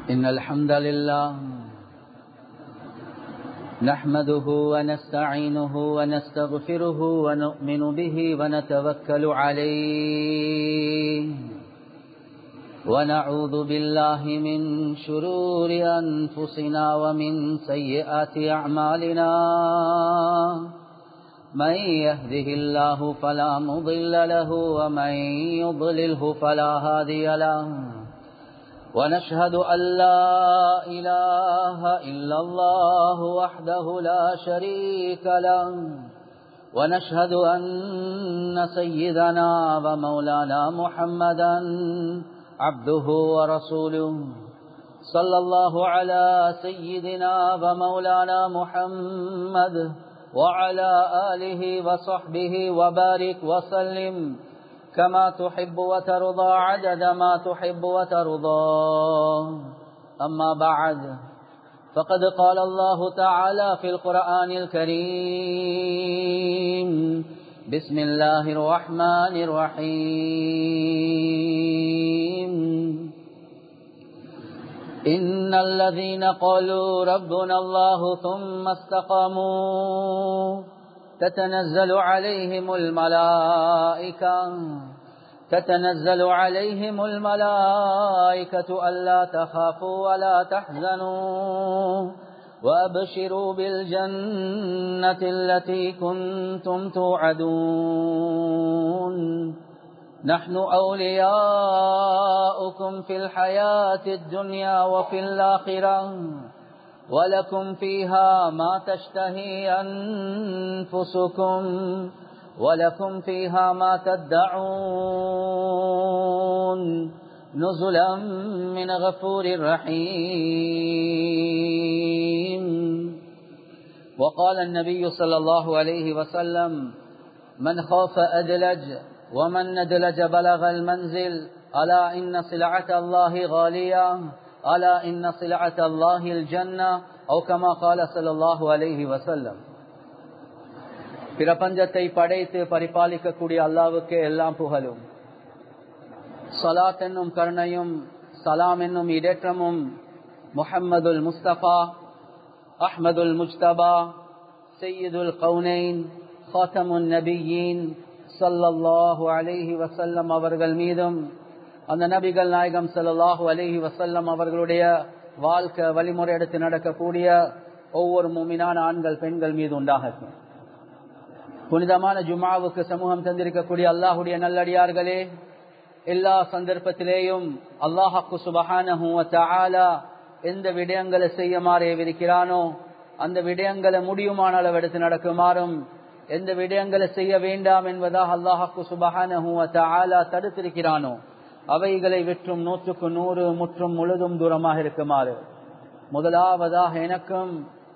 إن الحمد لله نحمده ونستعينه ونستغفره ونؤمن به ونتوكل عليه ونعوذ بالله من شرور أنفسنا ومن سيئات أعمالنا من يهده الله فلا مضل له ومن يضلله فلا هادي له ونشهد أن لا إله إلا الله وحده لا شريك له ونشهد أن سيدنا ومولانا محمدا عبده ورسوله صلى الله على سيدنا ومولانا محمد وعلى آله وصحبه وبارك وسلم كما تحب وترضى عدد ما تحب وترضى. أما بعد فقد قال الله تعالى في القرآن الكريم: بسم الله الرحمن الرحيم. إن الذين قالوا ربنا الله ثم استقاموا تتنزل عليهم الملائكة ألا تخافوا ولا تحزنوا وأبشروا بالجنة التي كنتم توعدون نحن أولياؤكم في الحياة الدنيا وفي الآخرة ولكم فيها ما تشتهي أنفسكم ولكم فيها ما تدعون نزلا من غفور رحيم. وقال النبي صلى الله عليه وسلم: من خاف أدلج ومن ندلج بلغ المنزل ألا إن سلعة الله غالية ألا إن سلعة الله الجنة أو كما قال صلى الله عليه وسلم. பிரபஞ்சத்தை படைத்து பரிபாலிக்கக்கூடிய அல்லாஹ்வுக்கே எல்லாம் புகழும். ஸலாத் என்னும் கருணையும் சலாம் என்னும் இடேற்றமும் முஹம்மதுல் முஸ்தபா அஹ்மதுல் முஜ்தபா சய்யிதுல் கௌனைன் ஃபாத்தமுன் நபியீன் ஸல்லல்லாஹு அலைஹி வஸல்லம் அவர்கள் மீதும் அந்த நபிகள் நாயகம் ஸல்லல்லாஹு அலைஹி வஸல்லம் அவர்களுடைய வாழ்க்கை வழிமுறை எடுத்து நடக்கக்கூடிய ஒவ்வொரு முஃமினான ஆண்கள் பெண்கள் மீது உண்டாகட்டும். புனிதமான ஜும்ஆவுக்கு சமூகம் தந்திருக்கக்கூடிய அல்லாஹ்வுடைய நல்லடியார்களே, எல்லா சந்தர்ப்பத்திலேயும் அல்லாஹ் சுப்ஹானஹு வ தஆலா எந்த விடயங்களை செய்யுமாறு ஏவிருக்கிறானோ அந்த விடயங்களை முடியுமான அளவு எடுத்து நடக்குமாறும், எந்த விடயங்களை செய்ய வேண்டாம் என்பதாக அல்லாஹ் சுப்ஹானஹு வ தஆலா தடுத்திருக்கிறானோ அவைகளை விற்றும் 100க்கு 100 முற்றும் முழுதும் தூரமாக இருக்குமாறு முதலாவதாக எனக்கும்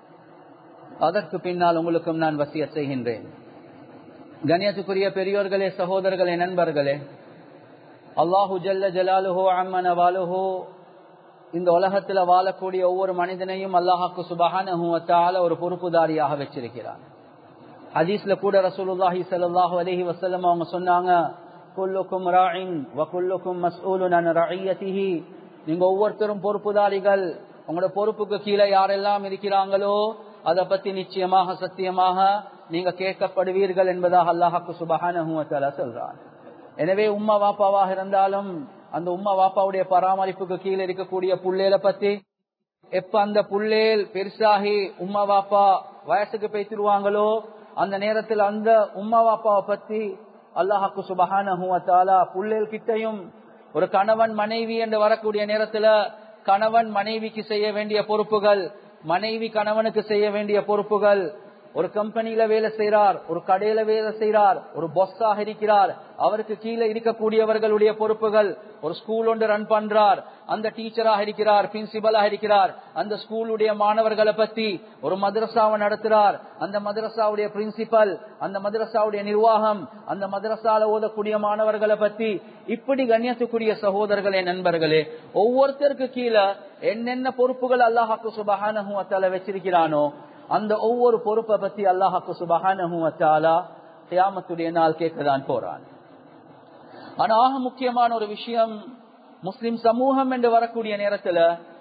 அதற்கு பின்னால் உங்களுக்கும் நான் வசியத் செய்கின்றேன். கண்ணியத்துக்குரிய பெரியோர்களே, சகோதரர்களே, நண்பர்களே, அல்லாஹு ஜல்ல ஜலாலுஹு அம்மன வாலுஹு இந்த உலகத்தில் வாழக்கூடிய ஒவ்வொரு மனிதனையும் அல்லாஹ்வுக்கு சுப்ஹானஹு வ தஆலா ஒரு பொறுப்புதாரியாக வச்சிருக்கிறார். ஹதீஸ்ல கூட ரசூலுல்லாஹி ஸல்லல்லாஹு அலைஹி வஸல்லம் அவங்க சொன்னாங்க: குல்லுக்கும் ராஇன் வ குல்லுக்கும் மஸ்ஊலுன் அன் ரஇயத்திஹி. நீங்க ஒவ்வொருத்தரும் பொறுப்புதாரிகள். உங்களோட பொறுப்புக்கு கீழே யாரெல்லாம் இருக்கிறாங்களோ அதை பத்தி நிச்சயமாக சத்தியமாக நீங்க கேட்கப்படுவீர்கள் என்பதாக அல்லாஹ்வுக்கு சுப்ஹானஹு வ தஆலா சொல்றார். எனவே உம்மா வாப்பாவாக இருந்தாலும் அந்த உம்மா வாப்பாவுடைய பராமரிப்புக்கு கீழே இருக்கக்கூடிய புள்ளேல பத்தி, எப்ப அந்த புள்ளேல் பெருசாகி உம்மா வாப்பா வயசுக்கு பேசிடுவாங்களோ அந்த நேரத்தில் அந்த உம்மா வாப்பாவை பத்தி அல்லாஹ்வுக்கு சுப்ஹானஹு வ தஆலா புள்ளேல் கிட்டையும் ஒரு கணவன் மனைவி என்று வரக்கூடிய நேரத்துல கணவன் மனைவிக்கு செய்ய வேண்டிய பொறுப்புகள், மனைவி கணவனுக்கு செய்ய வேண்டிய பொறுப்புகள், ஒரு கம்பெனியில வேலை செய்யறார், ஒரு கடையில வேலை செய்யறார், ஒரு பாஸாக இருக்கிறார், அவருக்கு கீழே இருக்கக்கூடியவர்களுடைய பொறுப்புகள், ஒரு ஸ்கூல் ஒன்று ரன் பண்றார், அந்த டீச்சராக இருக்கிறார், பிரின்சிபலாக இருக்கிறார், அந்த ஸ்கூலுடைய மாணவர்களை பத்தி ஒரு மதரசாவை நடத்துறார், அந்த மதரசாவுடைய பிரின்சிபல், அந்த மதரசாவுடைய நிர்வாகம், அந்த மதரசால ஓதக்கூடிய மாணவர்களை பத்தி, இப்படி கண்ணியத்துக்குரிய சகோதரர்களே, நண்பர்களே, ஒவ்வொருத்தருக்கு கீழே என்னென்ன பொறுப்புகள் அல்லாஹ்வுக்கு சுப்ஹானஹு வ தஆலா வச்சிருக்கிறானோ அந்த ஒவ்வொரு பொறுப்பை பத்தி அல்லாஹ்வுக்கு சுப்ஹானஹு வ தஆலா கியாமத்துடைய நாள் கேட்கதான் போறான். ஆனா முக்கியமான ஒரு விஷயம், முஸ்லிம் சமூகம் என்று வரக்கூடிய நேரத்துல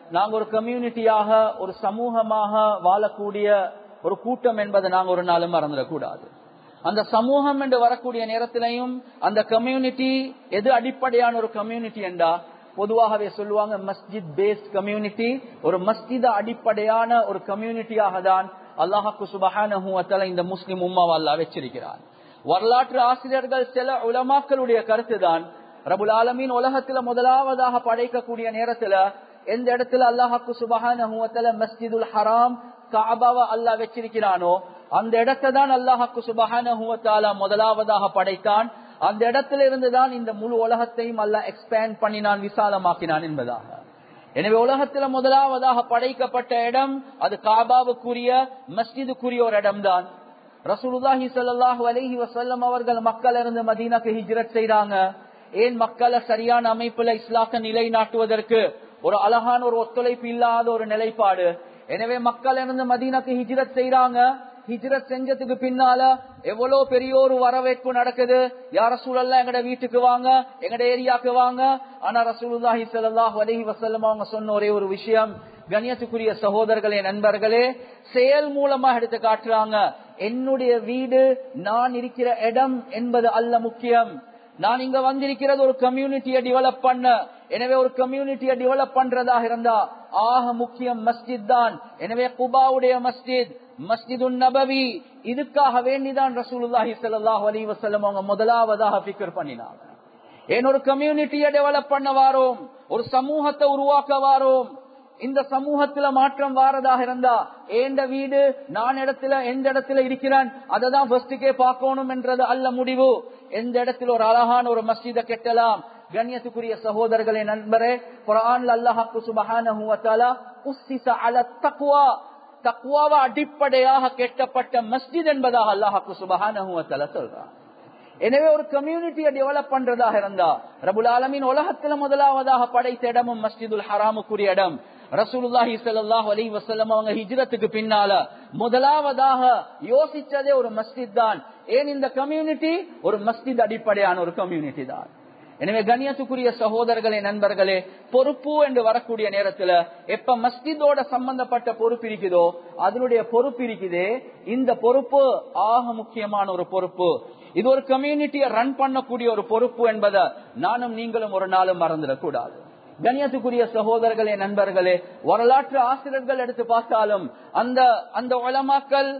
நாங்க ஒரு கம்யூனிட்டியாக, ஒரு சமூகமாக வாழக்கூடிய ஒரு கூட்டம் என்பதை நாங்க ஒரு நாளும் மறந்துடக்கூடாது. அந்த சமூகம் என்று வரக்கூடிய நேரத்திலையும் அந்த கம்யூனிட்டி எது அடிப்படையான ஒரு கம்யூனிட்டி என்றா பொதுவாகவே சொல்லுவாங்க மஸ்ஜித் பேஸ்ட் கம்யூனிட்டி. ஒரு மஸ்ஜித அடிப்படையான ஒரு கம்யூனிட்டியாக தான் அல்லாஹ்வுக்கு சுப்ஹானஹு வ தஆலா இந்த முஸ்லிம் உம்மவை அல்லாஹ் வச்சிருக்கிறார். வரலாற்று ஆசிரியர்கள் சில உலமாக்களுடைய கருத்துதான், ரப்புல் ஆலமீன் உலகத்துல முதலாவதாக படைக்கக்கூடிய நேரத்துல எந்த இடத்துல அல்லாஹ்வுக்கு சுப்ஹானஹு வ தஆலா மஸ்ஜிதுல் ஹராம் கஅபாவை அல்லாஹ் வச்சிருக்கிறானோ அந்த இடத்தை தான் அல்லாஹ்வுக்கு சுப்ஹானஹு வ தஆலா முதலாவதாக படைத்தான். அந்த இடத்துல இருந்துதான் இந்த முழு உலகத்தையும் அல்லாஹ் எக்ஸ்பேண்ட் பண்ணினான், விசாலமாக்கினான் என்பதாக. எனவே உலகத்துல முதலாவதாக படைக்கப்பட்ட இடம் அது காபாவுக்குரிய மஸ்ஜிதுக்குரிய ஒரு இடம் தான். ரசூலுல்லாஹி ஸல்லல்லாஹு அலைஹி வஸல்லம் அவர்கள் மக்கள் இருந்து மதீனாக்கு ஹிஜ்ரத் செய்றாங்க. ஏன் மக்களை சரியான அமைப்புல இஸ்லாத்தை நிலைநாட்டுவதற்கு ஒரு அழகான ஒரு ஒத்துழைப்பு இல்லாத ஒரு நிலைப்பாடு. எனவே மக்கள் இருந்து மதீனாக்கு ஹிஜ்ரத் செய்றாங்க. ஹிஜ்ரத் செஞ்சதுக்கு பின்னால எவ்வளவு பெரிய ஒரு வரவேற்பு நடக்குது. யா ரசூலல்லாஹ் எங்கட வீட்டுக்கு வாங்க, எங்கட ஏரியாக்கு வாங்க. ஆனா ரசூலுல்லாஹி ஸல்லல்லாஹு அலைஹி வஸல்லம் அவங்க சொன்ன ஒரே ஒரு விஷயம், கண்ணியத்துக்குரிய சகோதரர்களே நண்பர்களே, செயல் மூலமா எடுத்து காட்டுறாங்க. என்னுடைய வீடு, நான் இருக்கிற இடம் என்பது அல்ல முக்கியம். நான் இங்க வந்திருக்கிறது ஒரு கம்யூனிட்டியை டெவலப் பண்ண. எனவே ஒரு கம்யூனிட்டியை டெவலப் பண்றதாக இருந்தா ஆக முக்கியம் மஸ்ஜித் தான். எனவே குபாவுடைய மஸ்ஜித், மஸ்ஜிதுன் நபவி, இதுக்காக வேண்டிதான் ரசூலுல்லாஹி ஸல்லல்லாஹு அலைஹி வஸல்லம் அவங்க முதலாவதாக ஃபிக்ர் பண்ணினாங்க. ஏன் ஒரு கம்யூனிட்டியை டெவலப் பண்ண வாரோம், ஒரு சமூகத்தை உருவாக்க வாரோம். இந்த சமூகத்துல மாற்றம் வாரதாக இருந்தா எந்த வீடு, நான் எந்த இடத்துல இருக்கிறேன் அதை தான் ஃபர்ஸ்டுக்கே பார்க்கணும் என்றது அல்ல முடிவு. எந்த இடத்துல ஒரு அழகான ஒரு மஸ்ஜிதை கட்டலாம். கண்ணியத்துக்குரிய சகோதரர்களே நண்பரே, குர்ஆன்ல அல்லாஹ் சுப்ஹானஹு வ தஆலா உஸ்ஸிஸ அலா தக்வா, தக்வாவை அடிப்படையாக கட்டப்பட்ட மஸ்ஜித் என்பதாக அல்லாஹ் சுப்ஹானஹு வ தஆலா சொல்றார். எனவே ஒரு கம்யூனிட்டியை டெவலப் பண்றதாக இருந்தா ரப்புல் ஆலமீன் உலகத்துல முதலாவதாக படைத்த இடமும் மஸ்ஜிதுல் ஹராமுக்குரிய இடம். ரசூலுல்லாஹி ஸல்லல்லாஹு அலைஹி வஸல்லம் அவங்க ஹிஜ்ரத்துக்கு பின்னால முதலாவதாக யோசிச்சதே ஒரு மஸ்ஜித் தான். ஏன் இந்த கம்யூனிட்டி ஒரு மஸ்ஜித் அடிப்படையான ஒரு கம்யூனிட்டி தான். எனவே கண்ணியத்துக்குரிய சகோதரர்களே நண்பர்களே, பொறுப்பு என்று வரக்கூடிய நேரத்துல எப்ப மஸ்ஜிதோட சம்பந்தப்பட்ட பொறுப்பு இருக்குதோ அதனுடைய பொறுப்பு இருக்குதே, இந்த பொறுப்பு ஆக முக்கியமான ஒரு பொறுப்பு. இது ஒரு கம்யூனிட்டியை ரன் பண்ணக்கூடிய ஒரு பொறுப்பு என்பதை நானும் நீங்களும் ஒரு நாளும் மறந்துடக்கூடாது. கண்ணியத்துக்குரிய சகோதரர்களே நண்பர்களே, வரலாற்று ஆசிரியர்கள் எடுத்து பார்த்தாலும் அந்த உலமாக்கள்,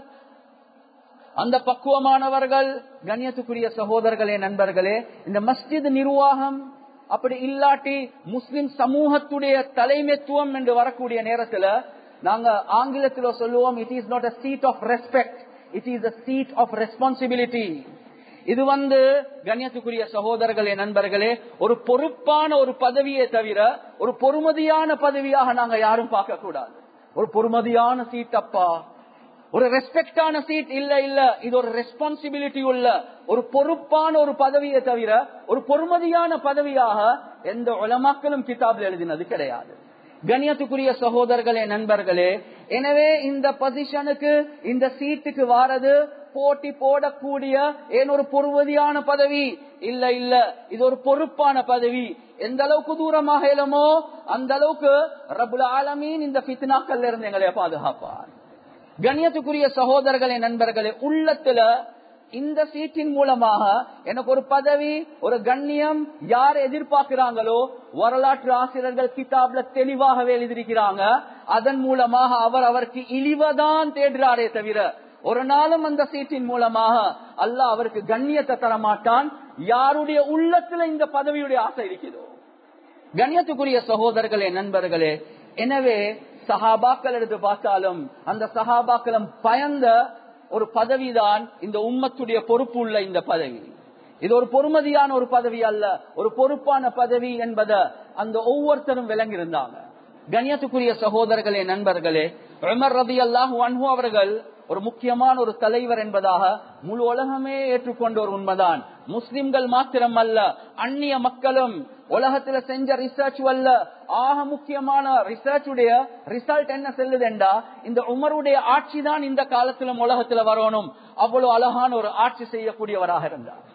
அந்த பக்குவமானவர்கள், கண்ணியத்துக்குரிய சகோதரர்களே நண்பர்களே, இந்த மஸ்ஜித் நிர்வாகம் அப்படி இல்லாட்டி முஸ்லிம் சமூகத்துடைய தலைமைத்துவம் என்று வரக்கூடிய நேரத்துல நாங்க ஆங்கிலத்துல சொல்லுவோம், it is not a seat of respect, it is a seat of responsibility. இது கண்ணியத்துக்குரிய சகோதரர்களே நண்பர்களே, ஒரு பொறுப்பான ஒரு பதவியை தவிர ஒரு பொறுமதியான பதவியாக நாங்க யாரும் பார்க்க கூடாது. ஒரு பொறுமதியான சீட் அப்பா, ஒரு ரெஸ்பெக்டான சீட் இல்ல இல்ல, இது ஒரு ரெஸ்பான்சிபிலிட்டி உள்ள ஒரு பொறுப்பான ஒரு பதவியை தவிர ஒரு பொறுமதியான பதவியாக எந்த உலமாக்களும் கிதாபில் எழுதினது கிடையாது. கண்ணியத்துக்குரிய சகோதரர்களே நண்பர்களே, எனவே இந்த பொசிஷனுக்கு, இந்த சீட்டுக்கு வாரது போட்டி போடக்கூடிய ஏன் ஒரு பொறுமதியான பதவி இல்ல இல்ல, இது ஒரு பொறுப்பான பதவி. எந்த அளவுக்கு தூரமாக இயலுமோ அந்த அளவுக்கு ரப்புல் ஆலமீன் இந்த ஃபித்னாக்கள்ல இருந்து எங்களை பாதுகாப்பார். கண்ணியத்துக்குரிய சகோதரர்களே நண்பர்களே, உள்ளத்துல இந்த சீட்டின் மூலமாக எனக்கு ஒரு பதவி, ஒரு கண்ணியம் யார் எதிர்பார்க்கிறாங்களோ, வரலாற்று ஆசிரியர்கள் கிதாப்ல தெளிவாகவே எழுதியிருக்கிறாங்க, அதன் மூலமாக அவருக்கு இழிவதான் தேடுறாரே தவிர ஒரு நாளும் அந்த சீட்டின் மூலமாக அல்லாஹ் அவருக்கு கண்ணியத்தை தரமாட்டான். யாருடைய உள்ளத்துல இந்த பதவியுடைய ஆசை இருக்கிறதோ. கண்ணியத்துக்குரிய சகோதரர்களே நண்பர்களே, எனவே சஹாபாக்கள் எடுத்து பார்த்தாலும் அந்த சஹாபாக்களும் பயந்த ஒரு பதவிதான் இந்த உம்மத்துடைய பொறுப்பு உள்ள இந்த பதவி. இது ஒரு பொறுமதியான ஒரு பதவி அல்ல, ஒரு பொறுப்பான பதவி என்பதை அந்த ஒவ்வொருத்தரும் விளங்கியிருந்தாங்க. கண்ணியத்துக்குரிய சகோதரர்களே நண்பர்களே, உமர் ரலியல்லாஹு அன்ஹு அவர்கள் ஒரு முக்கியமான ஒரு தலைவர் என்பதாக முழு உலகமே ஏற்றுக்கொண்ட ஒரு உண்மைதான். முஸ்லிம்கள் மாத்திரம் அல்ல, அந்நிய மக்களும் உலகத்துல செஞ்ச ரிசர்ச் வல்ல ஆக முக்கியமான ரிசர்ச்சுடைய ரிசல்ட் என்ன செல்லுதுண்டா, இந்த உமருடைய ஆட்சி தான் இந்த காலத்திலும் உலகத்துல வரணும். அவ்வளவு அழகான ஒரு ஆட்சி செய்யக்கூடியவராக இருந்தார்.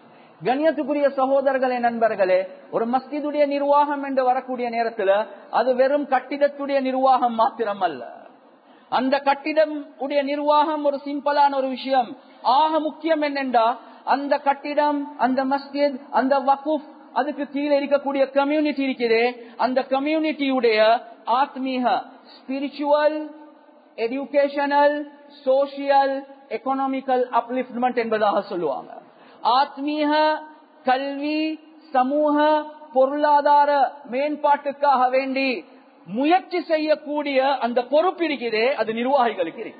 கண்ணியத்துக்குரிய சகோதரர்களே, நண்பர்களே, ஒரு மஸ்ஜிதுடைய நிர்வாகம் என்று வரக்கூடிய நேரத்துல அது வெறும் கட்டிடத்துடைய நிர்வாகம் மாத்திரம் அல்ல. அந்த கட்டிடம் உடைய நிர்வாகம் ஒரு சிம்பிளான ஒரு விஷயம். ஆக முக்கியம் என்னென்றா அந்த கட்டிடம், அந்த மஸ்ஜித், அந்த வக்ஃப், அதுக்கு கீழே இருக்கக்கூடிய கம்யூனிட்டி இருக்கிறே, அந்த கம்யூனிட்டியுடைய ஆத்மீக, spiritual, educational, social, economical upliftment என்பதாக சொல்லுவாங்க. ஆத்மீக, கல்வி, சமூக, பொருளாதார மேம்பாட்டுக்காக வேண்டி முயற்சி செய்யக்கூடிய அந்த பொறுப்பு இருக்கிறதே, அது நிர்வாகிகளுக்கு இருக்கு.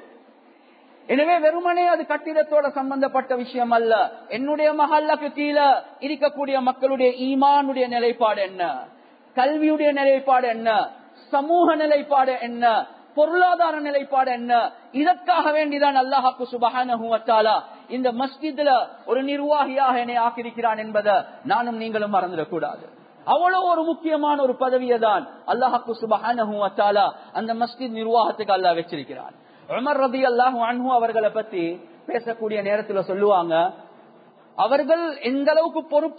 எனவே வெறுமனே அது கட்டிடத்தோட சம்பந்தப்பட்ட விஷயம் அல்ல. என்னுடைய மஹல்லுக்கு கீழே இருக்கக்கூடிய மக்களுடைய ஈமானுடைய நிலைப்பாடு என்ன, கல்வியுடைய நிலைப்பாடு என்ன, சமூக நிலைப்பாடு என்ன, பொருளாதார நிலைப்பாடு என்ன, இதற்காக வேண்டிதான் அல்லாஹ் சுப்ஹானஹு வ தஆலா இந்த மஸ்ஜித்ல ஒரு நிர்வாகியாக என்னை ஆக்கியிருக்கிறான் என்பதை நானும் நீங்களும் மறந்துடக்கூடாது. அவ்வளவு ஒரு முக்கியமான ஒரு பதவியை தான் அல்லாஹ் சுப்ஹானஹு வ தஆலா அந்த மஸ்ஜித் நிர்வாகத்துக்கு அல்லாஹ் வச்சிருக்கிறான். உமர் ரலியல்லாஹு அன்ஹு அவர்களை பத்தி பேசக்கூடிய நேரத்தில் சொல்லுவாங்க, அவர்கள் எந்த அளவுக்கு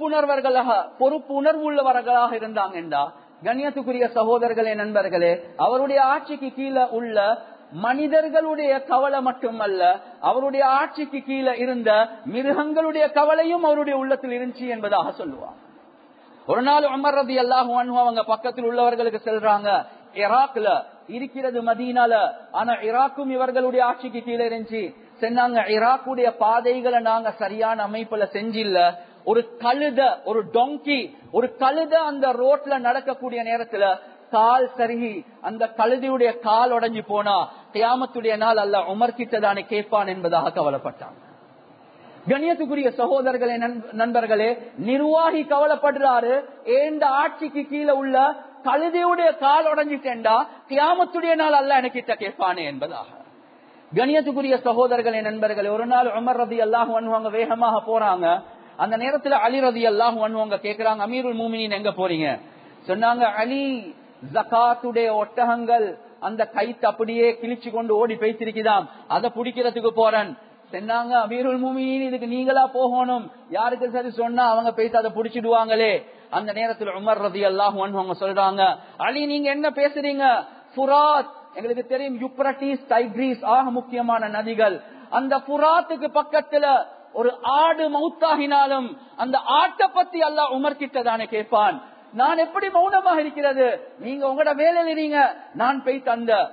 பொறுப்புணர்வு உள்ளவர்களாக இருந்தாங்க என்றா, கண்ணியத்துக்குரிய சகோதரர்களே, நண்பர்களே, அவருடைய ஆட்சிக்கு கீழே உள்ள மனிதர்களுடைய கவலை மட்டுமல்ல, அவருடைய ஆட்சிக்கு கீழே இருந்த மிருகங்களுடைய கவலையும் அவருடைய உள்ளத்தில் இருந்துச்சு என்பதாக சொல்லுவாங்க. ஒரு நாள் உமர் ரலியல்லாஹு அன்ஹு அவங்க பக்கத்தில் உள்ளவர்களுக்கு சொல்றாங்க, ஈராக்ல இருக்கிறது மதீனால, ஆனா ஈராக்கும் இவர்களுடைய ஆட்சிக்கு கீழே இருந்துச்சு. சொன்னாங்க, ஈராக்குடைய பாதைகளை நாங்க சரியான அமைப்புல செஞ்சில்ல. ஒரு கழுத, ஒரு டொங்கி, ஒரு கழுத அந்த ரோட்ல நடக்கக்கூடிய நேரத்துல கால் சருகி அந்த கழுதையுடைய கால் உடைஞ்சு போனா கியாமத்துடைய நாள் அல்லாஹ் உமர் கிட்ட தானே கேட்பான் என்பதாக கவலைப்பட்டாங்க. கண்ணியத்துக்குரிய சகோதரர்களே, நண்பர்களே, நிர்வாகி கவலைப்படுறாரு, ஏண்ட ஆட்சிக்கு கீழே உள்ள கழுதையுடைய கால் உடைஞ்சிட்டேன்டா கியாமத்துடைய நாள் அல்லாஹ் எனக்கிட்ட கேட்பானே என்பதாக. கண்ணியத்துக்குரிய சகோதரர்களே, நண்பர்களே, ஒரு நாள் உமர் ரலியல்லாஹு அன்ஹு அவங்க வேகமாக போறாங்க. அந்த நேரத்துல அலி ரலியல்லாஹு அன்ஹு அவங்க கேக்குறாங்க, அமீருல் மூமினீன் எங்க போறீங்க? சொன்னாங்க, அலி, ஜகாத்துடைய ஒட்டகங்கள் அந்த கைத்து அப்படியே கிழிச்சு கொண்டு ஓடி பேசிருக்குதாம், அதை பிடிக்கிறதுக்கு போறேன். சொன்னாங்க, அமீருல் மூமினீன் இதுக்கு நீங்களா போகணும், யாருக்கு சரி சொன்னா அவங்க பேசி அதை பிடிச்சிடுவாங்களே. அந்த நேரத்தில் உமர் ரலியல்லாஹு அன்ஹு அவங்க சொல்றாங்க, அலி நீங்க என்ன பேசுறீங்க? ஃபுராத், எங்களுக்கு தெரியும் யூப்ரட்டிஸ், டைக்ரீஸ் ஆக முக்கியமான நதிகள். அந்த ஃபுராத்துக்கு பக்கத்துல ஒரு ஆடு மௌத்தாகினாலும் அந்த ஆட்டை பத்தி அல்லாஹ் உமர் கிட்ட தானே கேட்பான். நான் எப்படி மௌனமாக இருக்கிறது? நீங்க உங்களோட வேலையில இருங்க, நான் போய்த்து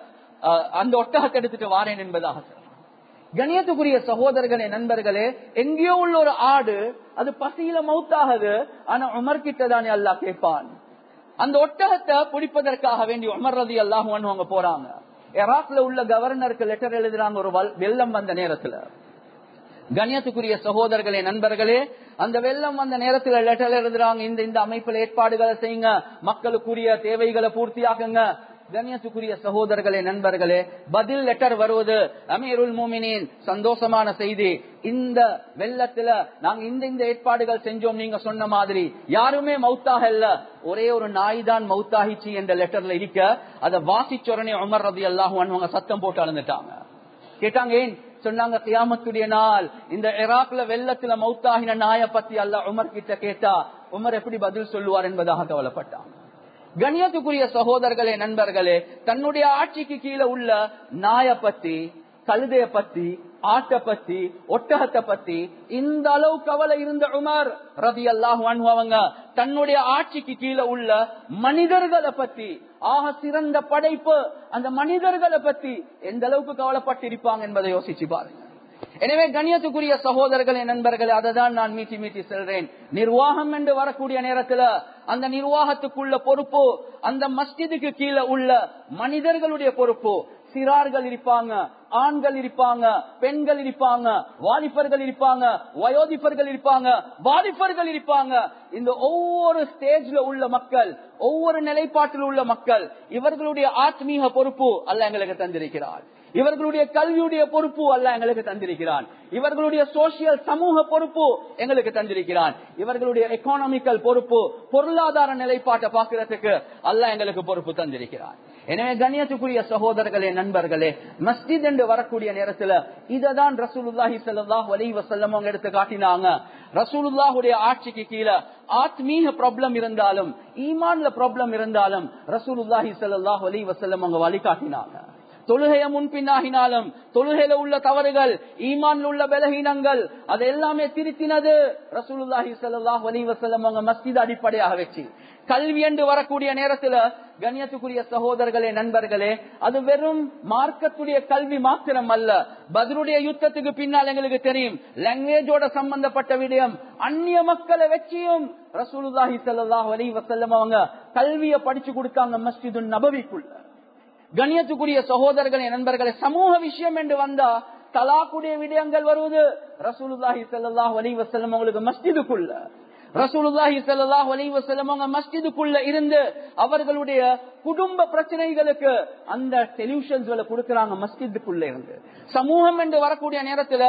அந்த ஒட்டகத்தை எடுத்துட்டு வாரேன் என்பதாக. கண்ணியத்துக்குரிய சகோதரர்களே, நண்பர்களே, எங்கேயோ உள்ள ஒரு ஆடு அது பசியில மௌத்தாகுது, ஆனா உமர் கிட்ட தானே அல்லாஹ் கேட்பான். அந்த ஒட்டகத்தை பிடிப்பதற்காக வேண்டி உமர் ரலியல்லாஹு அன்ஹு அங்க போறாங்க. ஈராக்ல உள்ள கவர்னருக்கு லெட்டர் எழுதுறாங்க ஒரு வெள்ளம் வந்த நேரத்துல. கண்ணியத்துக்குரிய சகோதரர்களே, நண்பர்களே, அந்த வெள்ளம் வந்த நேரத்தில் லெட்டர் எழுதுறாங்க, இந்த அமைப்புல ஏற்பாடுகளை செய்யுங்க, மக்களுக்குரிய தேவைகளை பூர்த்தியாக்குங்க. கண்ணியத்துக்குரிய சகோதரர்களே, நண்பர்களே, பதில் லெட்டர் வருவது, அமீருல் மூமினீன் சந்தோஷமான செய்தி, இந்த வெள்ளத்துல நாங்க இந்த ஏற்பாடுகள் செஞ்சோம், நீங்க சொன்ன மாதிரி யாருமே மௌத்தாக இல்ல, ஒரே ஒரு நாய் தான் மௌத்தாகிச்சு என்ற லெட்டர்ல இருக்க. அதை வாசிச்சோடனே உமர் ரலியல்லாஹு அன்ஹு சத்தம் போட்டு அழுந்துட்டாங்க. கேட்டாங்க, ஏன்? சொன்னாங்க, கியாமத்துடைய நாள் இந்த ஈராக்ல வெள்ளத்துல மௌத்தாகின நாய பத்தி அல்லாஹ் உமர் கிட்ட கேட்டா உமர் எப்படி பதில் சொல்லுவார் என்பதாக கவலைப்பட்டாங்க. கண்ணியத்துக்குரிய சகோதரர்களே, நண்பர்களே, தன்னுடைய ஆட்சிக்கு கீழே உள்ள நாய பத்தி, கழுதைய பத்தி, ஆட்டை பத்தி, ஒட்டகத்தை பத்தி இந்த அளவு கவலை இருந்த உமர் ரலியல்லாஹு அன்ஹு அவங்க தன்னுடைய ஆட்சிக்கு கீழே உள்ள மனிதர்களை பத்தி, ஆக சிறந்த படைப்பு அந்த மனிதர்களை பத்தி எந்த அளவுக்கு கவலைப்பட்டிருப்பாங்க என்பதை யோசிச்சு பாருங்க. எனவே கண்ணியத்துக்குரிய சகோதரர்களே, நண்பர்களே, அதை தான் நான் மீட்டி செல்றேன். நிர்வாகம் என்று வரக்கூடிய நேரத்துல அந்த நிர்வாகத்துக்குள்ள பொறுப்பு அந்த மஸ்ஜிதுக்கு கீழே உள்ள மனிதர்களுடைய பொறுப்பு. சிறார்கள் இருப்பாங்க, ஆண்கள் இருப்பாங்க, பெண்கள் இருப்பாங்க, வாலிபர்கள் இருப்பாங்க, வயோதிபர்கள் இருப்பாங்க, வாலிபர்கள் இருப்பாங்க. இந்த ஒவ்வொரு ஸ்டேஜ்ல உள்ள மக்கள், ஒவ்வொரு நிலைப்பாட்டில் உள்ள மக்கள், இவர்களுடைய ஆத்மீக பொறுப்பு அல்லாஹ் எங்களுக்கு தந்திருக்கிறார். இவர்களுடைய கல்வியுடைய பொறுப்பு அல்லாஹ் எங்களுக்கு தந்திருக்கிறான். இவர்களுடைய சோசியல் சமூக பொறுப்பு எங்களுக்கு தந்திருக்கிறான். இவர்களுடைய எக்கானமிக்கல் பொறுப்பு, பொருளாதார நிலைப்பாட்டை பார்க்கிறதுக்கு அல்லாஹ் எங்களுக்கு பொறுப்பு தந்திருக்கிறான். எனவே கண்ணியத்துக்குரிய சகோதரர்களே, நண்பர்களே, மஸ்ஜித் என்று வரக்கூடிய நேரத்துல இததான் ரசூலுல்லாஹி ஸல்லல்லாஹு அலைஹி வஸல்லம் அவங்க எடுத்து காட்டினாங்க. ரசூலுல்லாஹுடைய ஆட்சிக்கு கீழே ஆத்மீக ப்ராப்ளம் இருந்தாலும் ஈமான்ல ப்ராப்ளம் இருந்தாலும் ரசூலுல்லாஹி ஸல்லல்லாஹு அலைஹி வஸல்லம் அவங்க வழிகாட்டினாங்க. தொழுகைய முன்பின்னாகினாலும் தொழுகையில உள்ள தவறுகள், ஈமான்ல உள்ள பலகீனங்கள், அது எல்லாமே திருத்தினது ரசூலுல்லாஹி ஸல்லல்லாஹு அலைஹி வஸல்லம் அவங்க மஸ்ஜித் அடிப்படையாக வச்சு. கல்வி என்று வரக்கூடிய நேரத்துல கண்ணியத்துக்குரிய சகோதரர்களே, நண்பர்களே, அது வெறும் மார்க்கத்துடைய கல்வி மாத்திரம் அல்ல. பத்ருடைய யுத்தத்துக்கு பின்னால் எங்களுக்கு தெரியும், லாங்குவேஜோட சம்பந்தப்பட்ட விடயம், அந்நிய மக்களை வச்சியும் ரசூலுல்லாஹி ஸல்லல்லாஹு அலைஹி வஸல்லம் அவங்க கல்வியை படிச்சு கொடுத்தாங்க மஸ்ஜிது நபவிக்குள்ள. கண்ணியத்துக்குரிய சகோதரர்களே, நண்பர்களே, சமூக விஷயம் என்று வந்தா தலாக்குடைய விடயங்கள் வருவது ரசூலுல்லாஹி ஸல்லல்லாஹு அலைஹி வஸல்லம் அவங்களுக்கு மஸ்ஜிதுக்குள்ள. ரசூலுல்லாஹி ஸல்லல்லாஹு அலைஹி வஸல்லம் அவங்க மஸ்ஜிதுக்குள்ள இருந்து அவர்களுடைய குடும்ப பிரச்சனைகளுக்கு அந்த சொல்யூஷன்ஸ்களை கொடுக்கறாங்க மஸ்ஜிதுக்குள்ள இருந்து. சமூகம் என்று வரக்கூடிய நேரத்துல